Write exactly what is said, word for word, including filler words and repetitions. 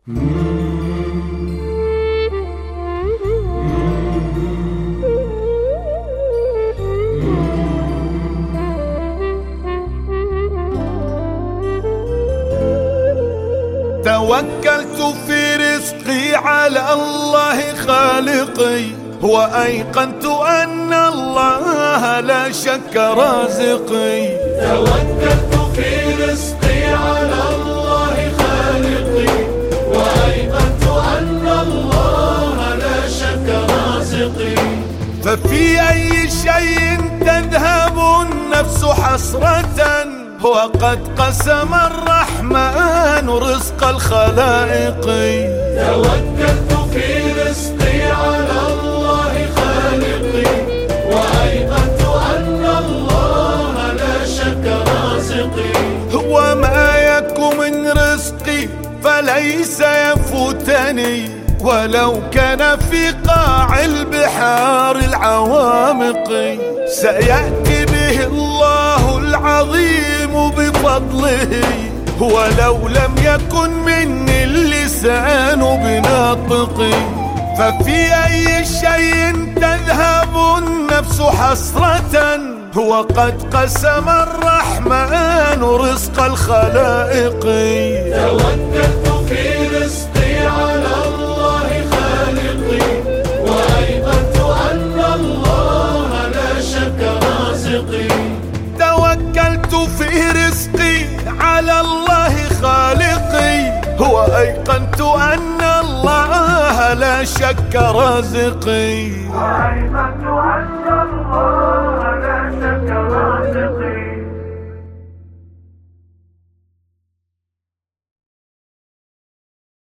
توكلت في رزقي على الله خالقي، وأيقنت أن الله لا شك رازقي. توكلت في رزقي على الله خالقي، وأيقنت أن الله لا شك رازقي. ففي أي شيء تذهب النفس حسرة، وقد قسم الرحمن رزق الخلائق. توكلت في رزقي على الله خالقي، وأيقنت أن الله لا شك رازقي. وما يكن من رزقي فليس يفوتني، ولو كان في قاع البحار العوامق. سيأتي به الله العظيم بفضله، ولو لم يكن مني اللسان بناطق. ففي أي شيء تذهب النفس حسرة، وقد قسم الرحمن رزق الخلائق. توكلت في رزقي على الله خالقي، وأيقنت أن الله لا شك رازقي. توكلت في رزقي على الله خالقي، وأيقنت أن الله لا شك رازقي. وأيقنت أن الله لا شك رازقي.